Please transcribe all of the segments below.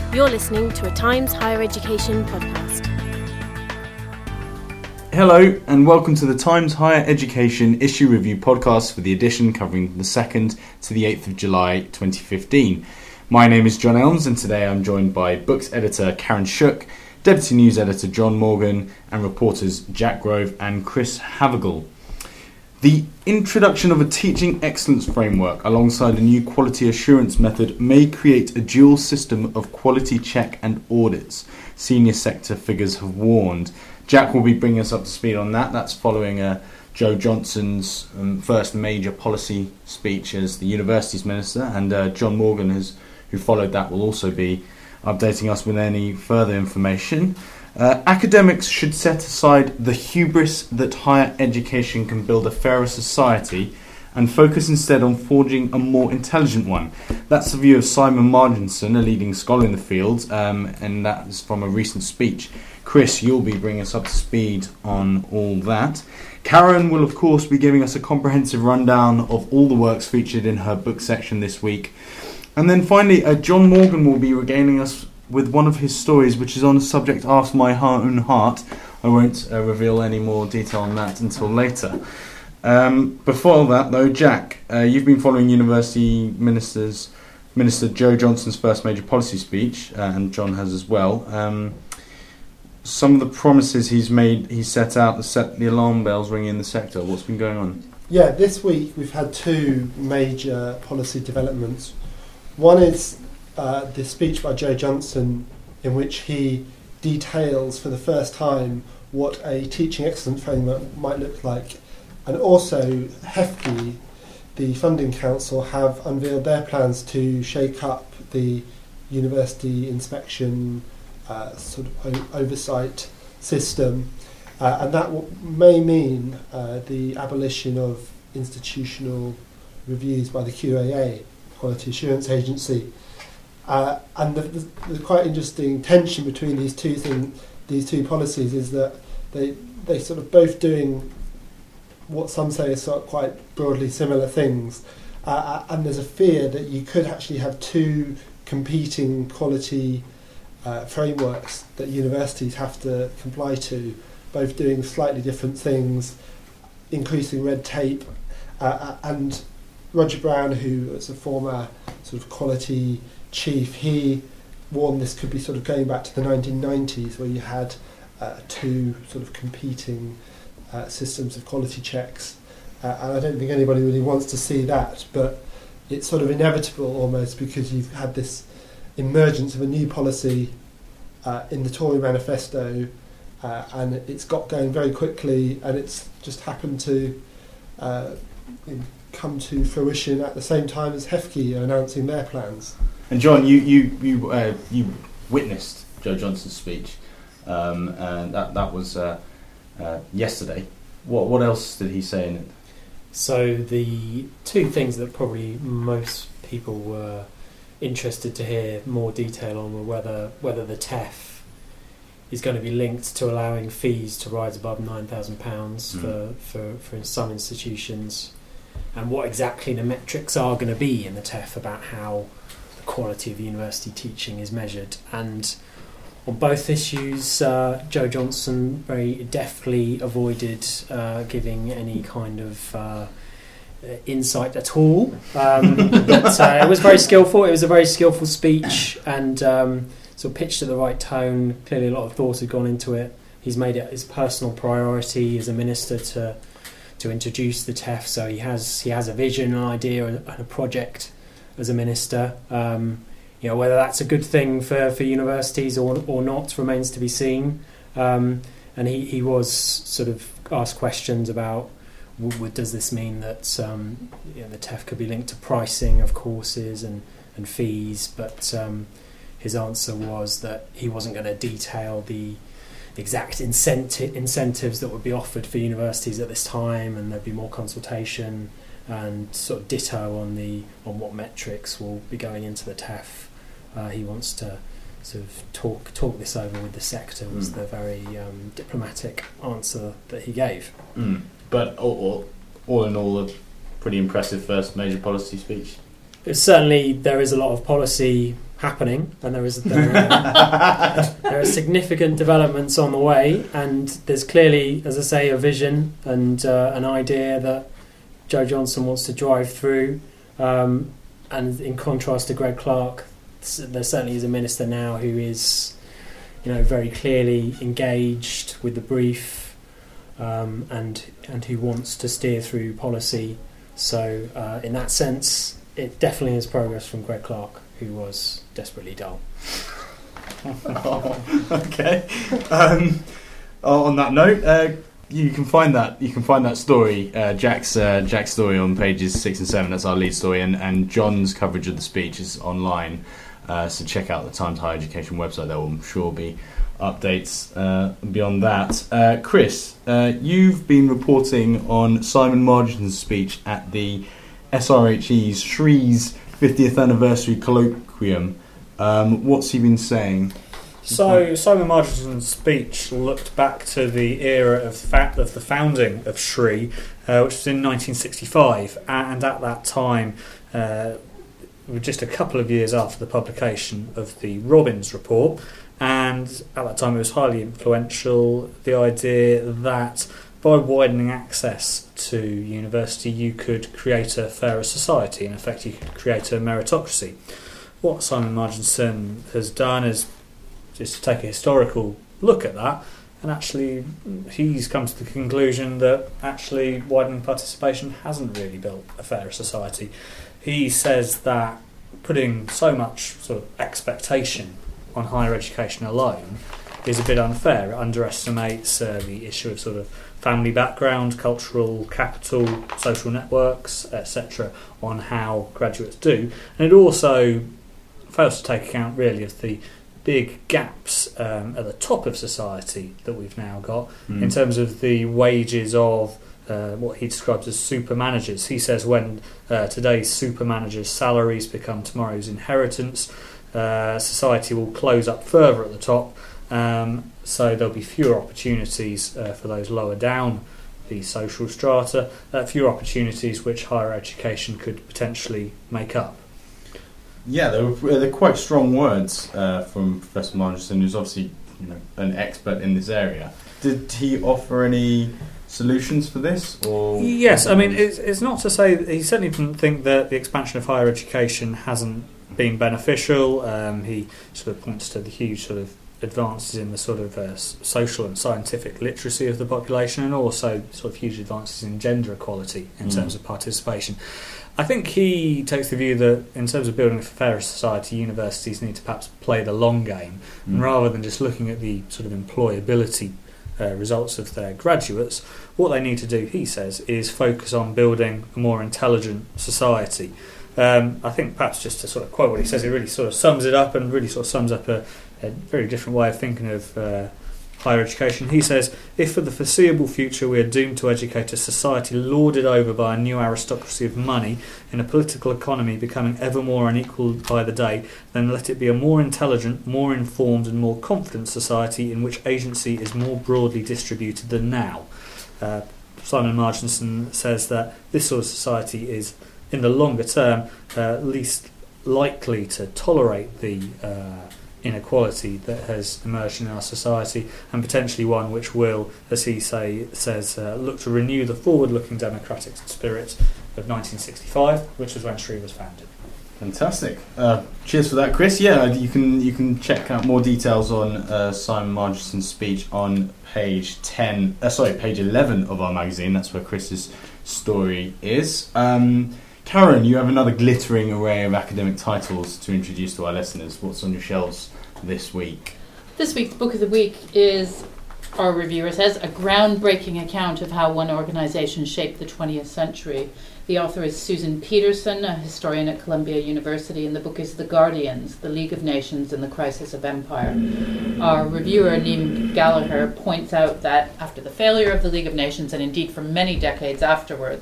You're listening to a Times Higher Education podcast. Hello and welcome to the Times Higher Education Issue Review podcast for the edition covering the 2nd to the 8th of July 2015. My name is John Elms and today I'm joined by Books Editor Karen Shook, Deputy News Editor John Morgan and reporters Jack Grove and Chris Havergal. The introduction of a teaching excellence framework alongside a new quality assurance method may create a dual system of quality check and audits, senior sector figures have warned. Jack will be bringing us up to speed on that. That's following Jo Johnson's first major policy speech as the Universities Minister, and John Morgan, who followed that, will also be updating us with any further information. Academics should set aside the hubris that higher education can build a fairer society and focus instead on forging a more intelligent one. That's the view of Simon Marginson, a leading scholar in the field, and that is from a recent speech. Chris, you'll be bringing us up to speed on all that. Karen will, of course, be giving us a comprehensive rundown of all the works featured in her book section this week. And then finally, John Morgan will be regaling us with one of his stories, which is on a subject after my own heart. I won't reveal any more detail on that until later. Before that, though, Jack, you've been following University Minister Jo Johnson's first major policy speech, and John has as well. Some of the promises he's made, he set out to set the alarm bells ringing in the sector. What's been going on? Yeah, this week we've had two major policy developments. One is the speech by Jo Johnson, in which he details for the first time what a teaching excellence framework might look like. And also HEFCE, the Funding Council, have unveiled their plans to shake up the university inspection sort of oversight system. And that may mean the abolition of institutional reviews by the QAA, Quality Assurance Agency. And the quite interesting tension between these two policies is that they sort of both doing what some say are sort of quite broadly similar things, and there's a fear that you could actually have two competing quality frameworks that universities have to comply to, both doing slightly different things, increasing red tape, and Roger Brown, who is a former sort of quality chief, he warned this could be sort of going back to the 1990s, where you had two sort of competing systems of quality checks, and I don't think anybody really wants to see that, but it's sort of inevitable almost, because you've had this emergence of a new policy in the Tory manifesto, and it's got going very quickly, and it's just happened to come to fruition at the same time as HEFCE are announcing their plans. And John, you witnessed Jo Johnson's speech, and that was yesterday. What else did he say in it? So the two things that probably most people were interested to hear more detail on were whether the TEF is going to be linked to allowing fees to rise above £9,000 for some institutions, and what exactly the metrics are going to be in the TEF about how the quality of the university teaching is measured. And on both issues, Jo Johnson very deftly avoided giving any kind of insight at all. But it was very skillful. It was a very skillful speech, and sort of pitched at the right tone. Clearly a lot of thought had gone into it. He's made it his personal priority as a minister to introduce the TEF, so he has a vision, an idea, and a project as a minister. Whether that's a good thing for universities or not remains to be seen. And he was sort of asked questions about does this mean that the TEF could be linked to pricing of courses and fees, but his answer was that he wasn't going to detail the exact incentives that would be offered for universities at this time, and there'd be more consultation, and sort of ditto on what metrics will be going into the TEF. He wants to sort of talk this over with the sector, was the very diplomatic answer that he gave. But all in all, pretty impressive first major policy speech. Certainly there is a lot of policy happening, and there are significant developments on the way, and there's clearly, as I say, a vision and an idea that Jo Johnson wants to drive through. And in contrast to Greg Clark, there certainly is a minister now who is, very clearly engaged with the brief, and who wants to steer through policy. So in that sense, it definitely is progress from Greg Clark, who was desperately dull. Okay. On that note, you can find that story, Jack's story, on pages 6 and 7. That's our lead story, and John's coverage of the speech is online. So check out the Times Higher Education website. There will, I'm sure, be updates beyond that. Chris, you've been reporting on Simon Marginson's speech at the SRHE's Shree's 50th anniversary colloquium. What's he been saying? So Simon Marginson's speech looked back to the era of the founding of Shree, which was in 1965, and at that time, just a couple of years after the publication of the Robbins report, and at that time it was highly influential, the idea that by widening access to university you could create a fairer society. In effect, you could create a meritocracy. What Simon Marginson has done is just to take a historical look at that, and actually he's come to the conclusion that actually widening participation hasn't really built a fairer society. He says that putting so much sort of expectation on higher education alone is a bit unfair. It underestimates the issue of sort of family background, cultural capital, social networks, etc., on how graduates do, and it also fails to take account really of the big gaps at the top of society that we've now got in terms of the wages of what he describes as super managers. He says when today's super managers' salaries become tomorrow's inheritance, society will close up further at the top, so there'll be fewer opportunities for those lower down the social strata, fewer opportunities which higher education could potentially make up. Yeah, they're quite strong words from Professor Marginson, who's obviously an expert in this area. Did he offer any solutions for this? Or yes, I mean it's not to say he certainly didn't think that the expansion of higher education hasn't been beneficial. He sort of points to the huge sort of advances in the sort of social and scientific literacy of the population, and also sort of huge advances in gender equality in terms of participation. I think he takes the view that in terms of building a fairer society, universities need to perhaps play the long game, and rather than just looking at the sort of employability results of their graduates, what they need to do, he says, is focus on building a more intelligent society. I think perhaps just to sort of quote what he says, it really sort of sums it up, and really sort of sums up a very different way of thinking of higher education. He says, if for the foreseeable future we are doomed to educate a society lorded over by a new aristocracy of money in a political economy becoming ever more unequal by the day, then let it be a more intelligent, more informed and more confident society in which agency is more broadly distributed than now. Simon Marginson says that this sort of society is, in the longer term, least likely to tolerate the inequality that has emerged in our society, and potentially one which will, as he says, look to renew the forward-looking democratic spirit of 1965, which was when Shree was founded. Fantastic. Cheers for that, Chris. Yeah, you can check out more details on Simon Marginson's speech on page 11 of our magazine. That's where Chris's story is. Karen, you have another glittering array of academic titles to introduce to our listeners. What's on your shelves this week? This week's Book of the Week is, our reviewer says, a groundbreaking account of how one organisation shaped the 20th century. The author is Susan Peterson, a historian at Columbia University, and the book is The Guardians, the League of Nations and the Crisis of Empire. Our reviewer, Neem Gallagher, points out that after the failure of the League of Nations, and indeed for many decades afterwards,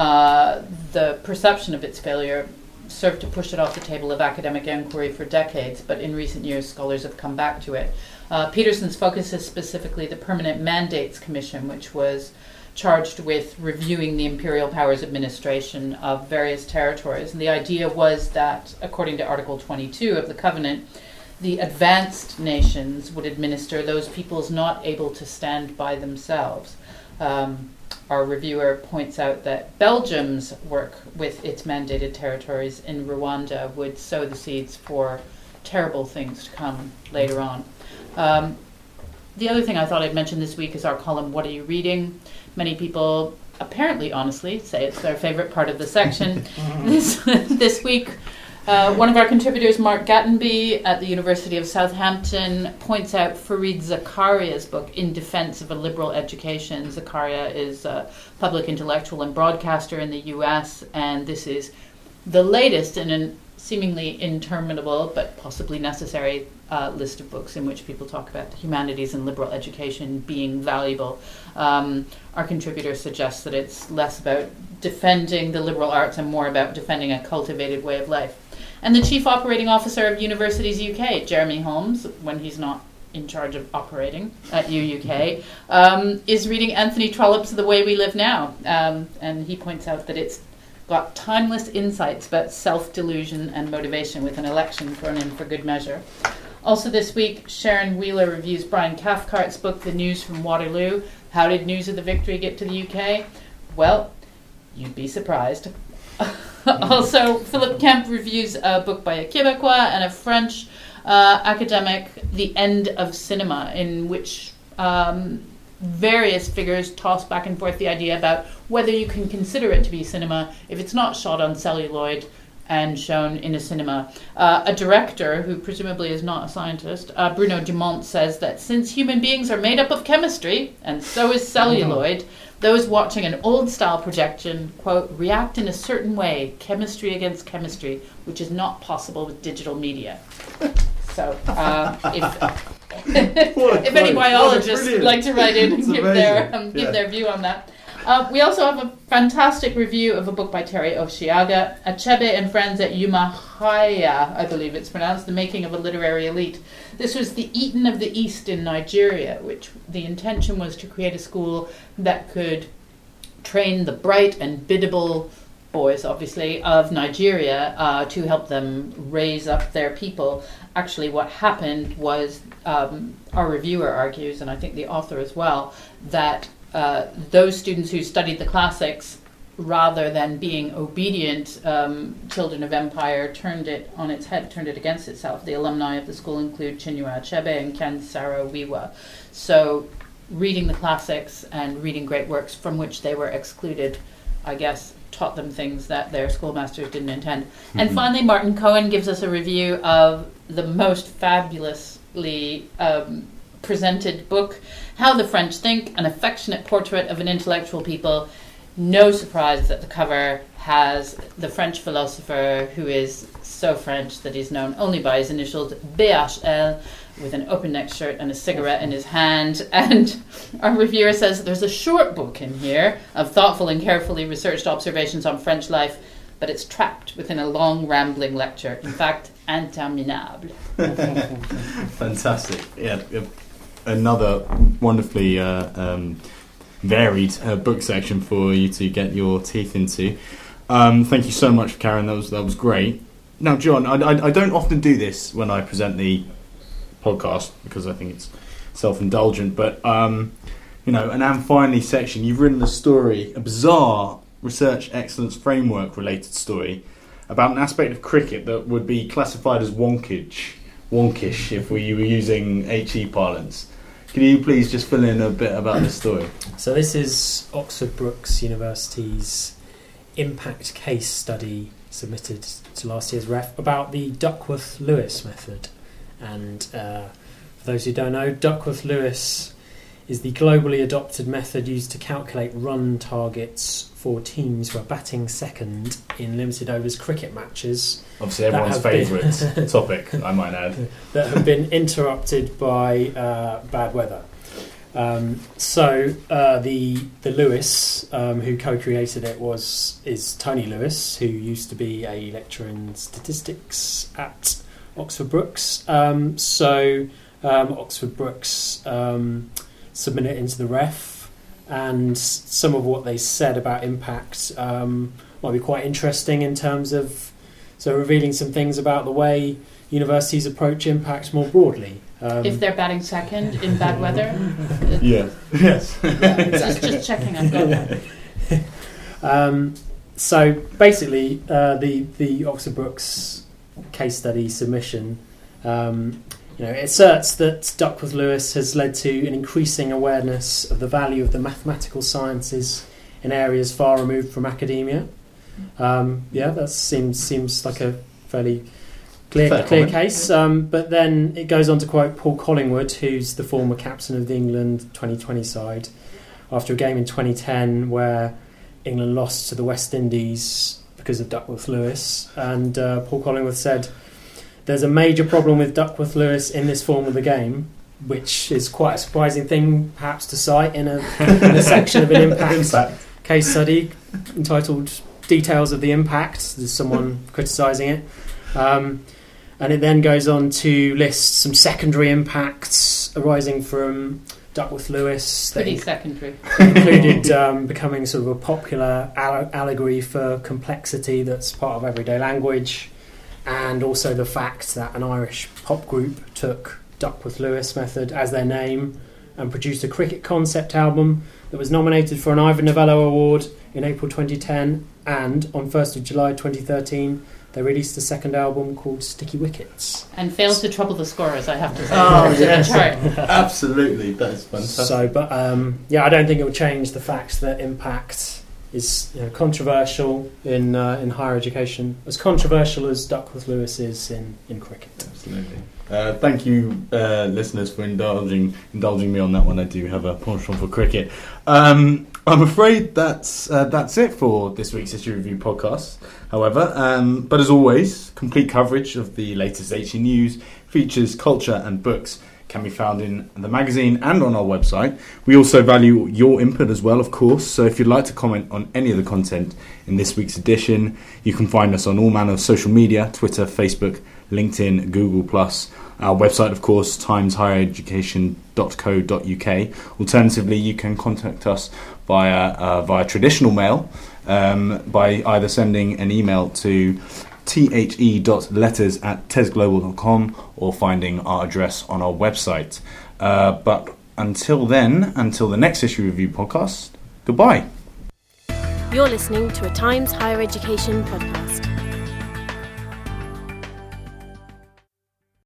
the perception of its failure served to push it off the table of academic inquiry for decades, but in recent years scholars have come back to it. Peterson's focus is specifically the Permanent Mandates Commission, which was charged with reviewing the imperial powers administration of various territories. And the idea was that, according to Article 22 of the Covenant, the advanced nations would administer those peoples not able to stand by themselves. Our reviewer points out that Belgium's work with its mandated territories in Rwanda would sow the seeds for terrible things to come later on. The other thing I thought I'd mention this week is our column, What Are You Reading? Many people, apparently honestly, say it's their favorite part of the section. This week, one of our contributors, Mark Gattenby at the University of Southampton, points out Fareed Zakaria's book, In Defense of a Liberal Education. Zakaria is a public intellectual and broadcaster in the US, and this is the latest in a seemingly interminable but possibly necessary list of books in which people talk about the humanities and liberal education being valuable. Our contributor suggests that it's less about defending the liberal arts and more about defending a cultivated way of life. And the Chief Operating Officer of Universities UK, Jeremy Holmes, when he's not in charge of operating at UUK, is reading Anthony Trollope's The Way We Live Now. And he points out that it's got timeless insights about self-delusion and motivation, with an election thrown in for good measure. Also this week, Sharon Wheeler reviews Brian Cathcart's book, The News from Waterloo. How did news of the victory get to the UK? Well, you'd be surprised. Also, Philip Kemp reviews a book by a Quebecois and a French academic, The End of Cinema, in which various figures toss back and forth the idea about whether you can consider it to be cinema if it's not shot on celluloid and shown in a cinema. A director, who presumably is not a scientist, Bruno Dumont, says that since human beings are made up of chemistry, and so is celluloid, those watching an old-style projection, quote, react in a certain way, chemistry against chemistry, which is not possible with digital media. So, if any biologists would like to write in and give their view on that. We also have a fantastic review of a book by Terry Oshiaga, Achebe and Friends at Umahaya, I believe it's pronounced, The Making of a Literary Elite. This was the Eton of the East in Nigeria, which the intention was to create a school that could train the bright and biddable boys, obviously, of Nigeria to help them raise up their people. Actually, what happened was, our reviewer argues, and I think the author as well, that those students who studied the classics, rather than being obedient children of empire, turned it on its head, turned it against itself. The alumni of the school include Chinua Achebe and Kansaro Wiwa. So reading the classics and reading great works from which they were excluded, I guess, taught them things that their schoolmasters didn't intend. Mm-hmm. And finally, Martin Cohen gives us a review of the most fabulously presented book, How the French Think, an affectionate portrait of an intellectual people. No surprise that the cover has the French philosopher who is so French that he's known only by his initials, BHL, with an open-neck shirt and a cigarette in his hand. And our reviewer says there's a short book in here of thoughtful and carefully researched observations on French life, but it's trapped within a long, rambling lecture. In fact, interminable. Fantastic. Yeah, another wonderfully varied book section for you to get your teeth into. Thank you so much, Karen. That was great. Now, John, I don't often do this when I present the podcast because I think it's self-indulgent, but an And Finally section, you've written a story, a bizarre research excellence framework related story about an aspect of cricket that would be classified as wonkish if we were using HE parlance. Can you please just fill in a bit about this story? So this is Oxford Brookes University's impact case study submitted to last year's ref about the Duckworth-Lewis method. And for those who don't know, Duckworth-Lewis is the globally adopted method used to calculate run targets for teams who are batting second in limited overs cricket matches. Obviously everyone's favourite topic, I might add. That have been interrupted by bad weather. So the Lewis, who co-created it, is Tony Lewis, who used to be a lecturer in statistics at Oxford Brookes. Oxford Brookes submitted it into the ref. and some of what they said about impact might be quite interesting in terms of revealing some things about the way universities approach impact more broadly. If they're batting second in bad weather? Yeah. Yes. Just checking I've got that. So basically, the Oxford Brookes case study submission, it asserts that Duckworth-Lewis has led to an increasing awareness of the value of the mathematical sciences in areas far removed from academia. That seems like a fairly clear case. But then it goes on to quote Paul Collingwood, who's the former captain of the England 2020 side, after a game in 2010 where England lost to the West Indies because of Duckworth-Lewis. And Paul Collingwood said, "There's a major problem with Duckworth-Lewis in this form of the game," which is quite a surprising thing perhaps to cite in a section of an impact case study entitled Details of the Impact. There's someone criticising it. And it then goes on to list some secondary impacts arising from Duckworth-Lewis. Pretty secondary. Included becoming sort of a popular allegory for complexity that's part of everyday language, and also the fact that an Irish pop group took Duckworth-Lewis method as their name and produced a cricket concept album that was nominated for an Ivor Novello Award in April 2010, and on 1st of July 2013 they released a second album called Sticky Wickets. And failed to trouble the scorers, I have to say. Oh, yes. Absolutely, that is fantastic. So, but I don't think it will change the fact that impact is controversial in higher education, as controversial as Duckworth-Lewis is in cricket. Absolutely. Thank you, listeners, for indulging me on that one. I do have a penchant for cricket. I'm afraid that's it for this week's Issue Review podcast. However, but as always, complete coverage of the latest HE news, features, culture and books can be found in the magazine and on our website. We also value your input as well, of course, so if you'd like to comment on any of the content in this week's edition, you can find us on all manner of social media, Twitter, Facebook, LinkedIn, Google+. Our website, of course, timeshighereducation.co.uk. Alternatively, you can contact us via traditional mail, by either sending an email to the.letters@tesglobal.com or finding our address on our website. But until the next Issue Review podcast, goodbye. You're listening to a Times Higher Education podcast.